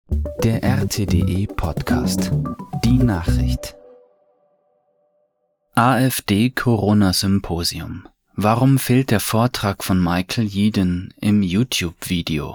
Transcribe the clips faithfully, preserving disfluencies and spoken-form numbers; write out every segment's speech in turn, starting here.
Der R T D E-Podcast. Die Nachricht. AfD-Corona-Symposium. Warum fehlt der Vortrag von Michael Yeadon im YouTube-Video?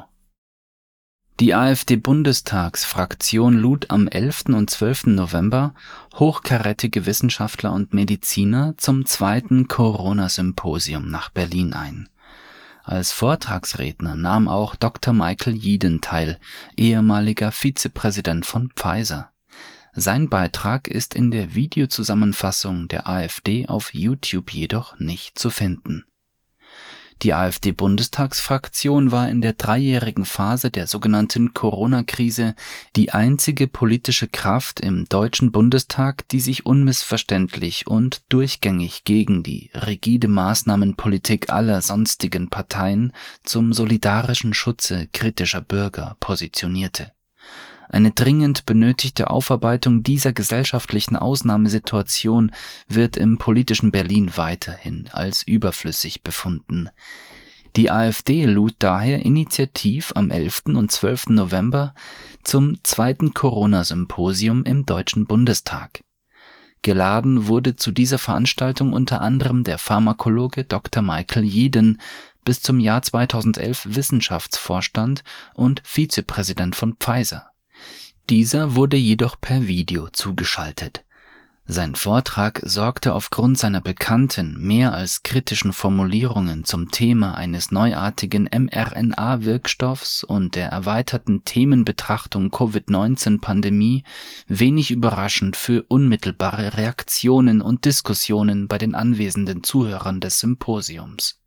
Die AfD-Bundestagsfraktion lud am elften und zwölften November hochkarätige Wissenschaftler und Mediziner zum zweiten Corona-Symposium nach Berlin ein. Als Vortragsredner nahm auch Doktor Michael Yeadon teil, ehemaliger Vizepräsident von Pfizer. Sein Beitrag ist in der Videozusammenfassung der AfD auf YouTube jedoch nicht zu finden. Die AfD-Bundestagsfraktion war in der dreijährigen Phase der sogenannten Corona-Krise die einzige politische Kraft im Deutschen Bundestag, die sich unmissverständlich und durchgängig gegen die rigide Maßnahmenpolitik aller sonstigen Parteien zum solidarischen Schutze kritischer Bürger positionierte. Eine dringend benötigte Aufarbeitung dieser gesellschaftlichen Ausnahmesituation wird im politischen Berlin weiterhin als überflüssig befunden. Die AfD lud daher initiativ am elften und zwölften November zum zweiten Corona-Symposium im Deutschen Bundestag. Geladen wurde zu dieser Veranstaltung unter anderem der Pharmakologe Doktor Michael Yeadon, bis zum Jahr zweitausendelf Wissenschaftsvorstand und Vizepräsident von Pfizer. Dieser wurde jedoch per Video zugeschaltet. Sein Vortrag sorgte aufgrund seiner bekannten, mehr als kritischen Formulierungen zum Thema eines neuartigen mRNA-Wirkstoffs und der erweiterten Themenbetrachtung Covid neunzehn Pandemie wenig überraschend für unmittelbare Reaktionen und Diskussionen bei den anwesenden Zuhörern des Symposiums.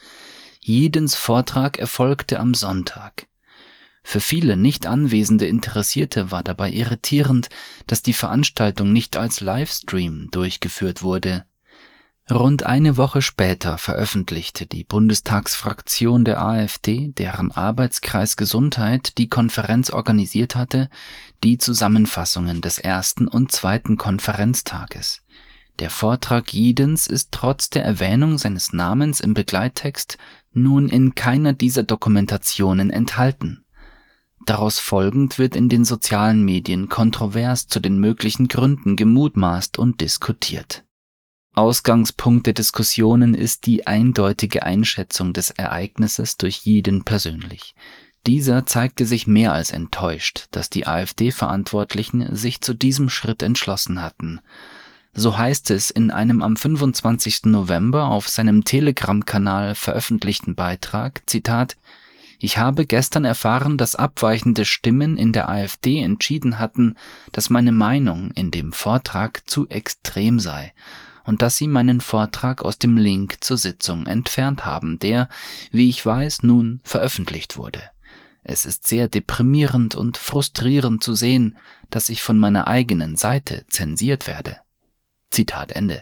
Yeadons Vortrag erfolgte am Sonntag. Für viele nicht anwesende Interessierte war dabei irritierend, dass die Veranstaltung nicht als Livestream durchgeführt wurde. Rund eine Woche später veröffentlichte die Bundestagsfraktion der AfD, deren Arbeitskreis Gesundheit die Konferenz organisiert hatte, die Zusammenfassungen des ersten und zweiten Konferenztages. Der Vortrag Yeadons ist trotz der Erwähnung seines Namens im Begleittext nun in keiner dieser Dokumentationen enthalten. Daraus folgend wird in den sozialen Medien kontrovers zu den möglichen Gründen gemutmaßt und diskutiert. Ausgangspunkt der Diskussionen ist die eindeutige Einschätzung des Ereignisses durch Yeadon persönlich. Dieser zeigte sich mehr als enttäuscht, dass die AfD-Verantwortlichen sich zu diesem Schritt entschlossen hatten. So heißt es in einem am fünfundzwanzigsten November auf seinem Telegram-Kanal veröffentlichten Beitrag, Zitat: Ich habe gestern erfahren, dass abweichende Stimmen in der AfD entschieden hatten, dass meine Meinung in dem Vortrag zu extrem sei und dass sie meinen Vortrag aus dem Link zur Sitzung entfernt haben, der, wie ich weiß, nun veröffentlicht wurde. Es ist sehr deprimierend und frustrierend zu sehen, dass ich von meiner eigenen Seite zensiert werde. Zitat Ende.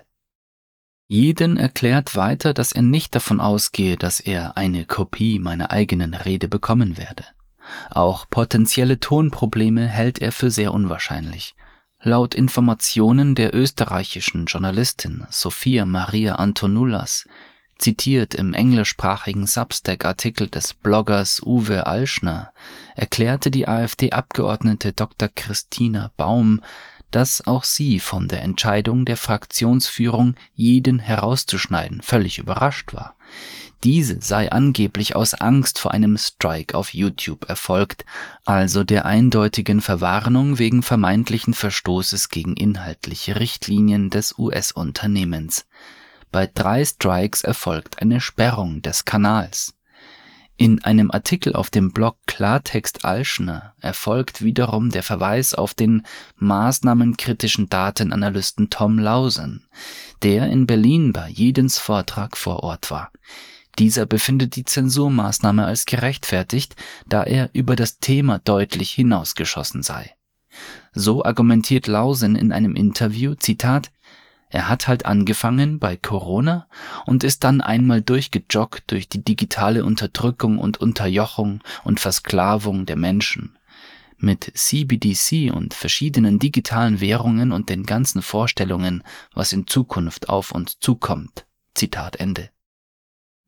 Yeadon erklärt weiter, dass er nicht davon ausgehe, dass er eine Kopie meiner eigenen Rede bekommen werde. Auch potenzielle Tonprobleme hält er für sehr unwahrscheinlich. Laut Informationen der österreichischen Journalistin Sophia Maria Antonoulas, zitiert im englischsprachigen Substack-Artikel des Bloggers Uwe Alschner, erklärte die AfD-Abgeordnete Doktor Christina Baum, dass auch sie von der Entscheidung der Fraktionsführung, Yeadon herauszuschneiden, völlig überrascht war. Diese sei angeblich aus Angst vor einem Strike auf YouTube erfolgt, also der eindeutigen Verwarnung wegen vermeintlichen Verstoßes gegen inhaltliche Richtlinien des U S-Unternehmens. Bei drei Strikes erfolgt eine Sperrung des Kanals. In einem Artikel auf dem Blog Klartext Alschner erfolgt wiederum der Verweis auf den maßnahmenkritischen Datenanalysten Tom Lausen, der in Berlin bei Yeadons Vortrag vor Ort war. Dieser befindet die Zensurmaßnahme als gerechtfertigt, da er über das Thema deutlich hinausgeschossen sei. So argumentiert Lausen in einem Interview, Zitat: Er hat halt angefangen bei Corona und ist dann einmal durchgejoggt durch die digitale Unterdrückung und Unterjochung und Versklavung der Menschen. Mit C B D C und verschiedenen digitalen Währungen und den ganzen Vorstellungen, was in Zukunft auf uns zukommt. Zitat Ende.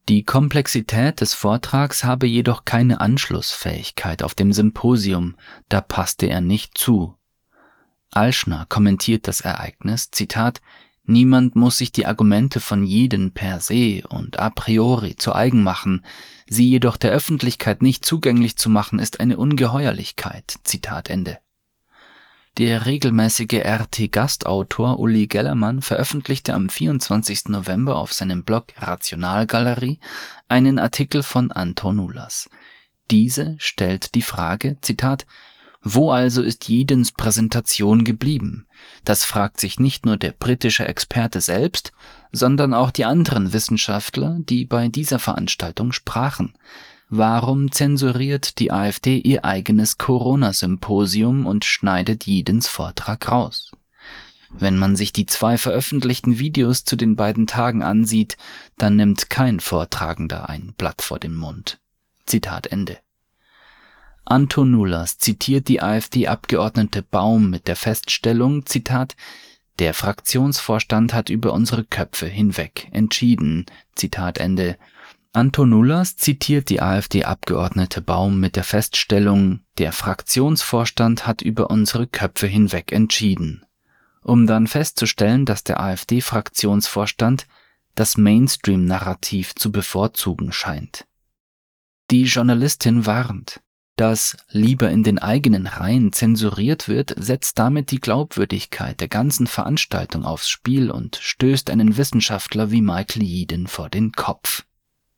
Die Komplexität des Vortrags habe jedoch keine Anschlussfähigkeit auf dem Symposium, da passte er nicht zu. Alschner kommentiert das Ereignis, Zitat, »Niemand muss sich die Argumente von Jiden per se und a priori zu eigen machen, sie jedoch der Öffentlichkeit nicht zugänglich zu machen, ist eine Ungeheuerlichkeit.« Zitat Ende. Der regelmäßige R T-Gastautor Uli Gellermann veröffentlichte am vierundzwanzigsten November auf seinem Blog Rationalgalerie einen Artikel von Anton Nulas. Diese stellt die Frage, Zitat, »Wo also ist Jidens Präsentation geblieben? Das fragt sich nicht nur der britische Experte selbst, sondern auch die anderen Wissenschaftler, die bei dieser Veranstaltung sprachen. Warum zensuriert die AfD ihr eigenes Corona-Symposium und schneidet Jidens Vortrag raus? Wenn man sich die zwei veröffentlichten Videos zu den beiden Tagen ansieht, dann nimmt kein Vortragender ein Blatt vor den Mund.« Zitat Ende. Anton Nulas zitiert die AfD-Abgeordnete Baum mit der Feststellung, Zitat, »Der Fraktionsvorstand hat über unsere Köpfe hinweg entschieden.« Zitat Ende. Anton Nulas zitiert die AfD-Abgeordnete Baum mit der Feststellung, der Fraktionsvorstand hat über unsere Köpfe hinweg entschieden, um dann festzustellen, dass der AfD-Fraktionsvorstand das Mainstream-Narrativ zu bevorzugen scheint. Die Journalistin warnt, dass lieber in den eigenen Reihen zensuriert wird, setzt damit die Glaubwürdigkeit der ganzen Veranstaltung aufs Spiel und stößt einen Wissenschaftler wie Michael Jiden vor den Kopf.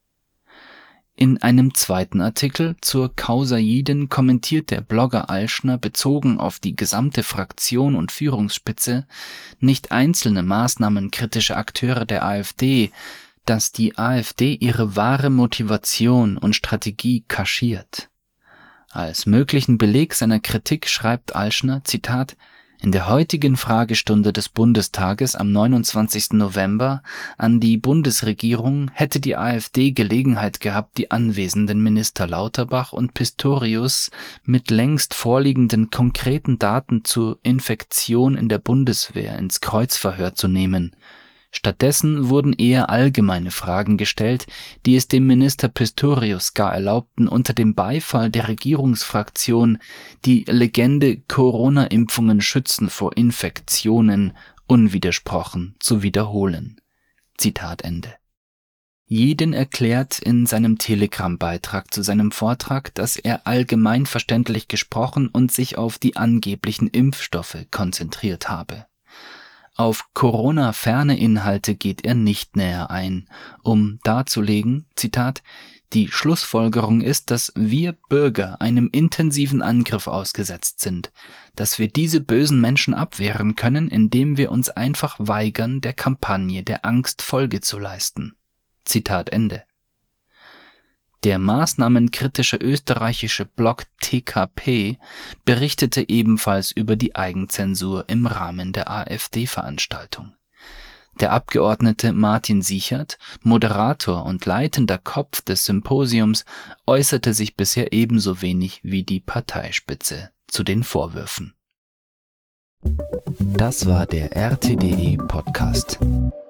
In einem zweiten Artikel zur Causa Jiden kommentiert der Blogger Alschner bezogen auf die gesamte Fraktion und Führungsspitze, nicht einzelne maßnahmenkritische Akteure der AfD, dass die AfD ihre wahre Motivation und Strategie kaschiert. Als möglichen Beleg seiner Kritik schreibt Alschner, Zitat, »In der heutigen Fragestunde des Bundestages am neunundzwanzigsten November an die Bundesregierung hätte die AfD Gelegenheit gehabt, die anwesenden Minister Lauterbach und Pistorius mit längst vorliegenden konkreten Daten zur Infektion in der Bundeswehr ins Kreuzverhör zu nehmen. Stattdessen wurden eher allgemeine Fragen gestellt, die es dem Minister Pistorius gar erlaubten, unter dem Beifall der Regierungsfraktion die Legende Corona-Impfungen schützen vor Infektionen unwidersprochen zu wiederholen.« Zitat Ende. Jiden erklärt in seinem Telegram-Beitrag zu seinem Vortrag, dass er allgemein verständlich gesprochen und sich auf die angeblichen Impfstoffe konzentriert habe. Auf Corona-ferne Inhalte geht er nicht näher ein, um darzulegen, Zitat, »Die Schlussfolgerung ist, dass wir Bürger einem intensiven Angriff ausgesetzt sind, dass wir diese bösen Menschen abwehren können, indem wir uns einfach weigern, der Kampagne der Angst Folge zu leisten.« Zitat Ende. Der maßnahmenkritische österreichische Blog T K P berichtete ebenfalls über die Eigenzensur im Rahmen der AfD-Veranstaltung. Der Abgeordnete Martin Sichert, Moderator und leitender Kopf des Symposiums, äußerte sich bisher ebenso wenig wie die Parteispitze zu den Vorwürfen. Das war der R T D E Podcast.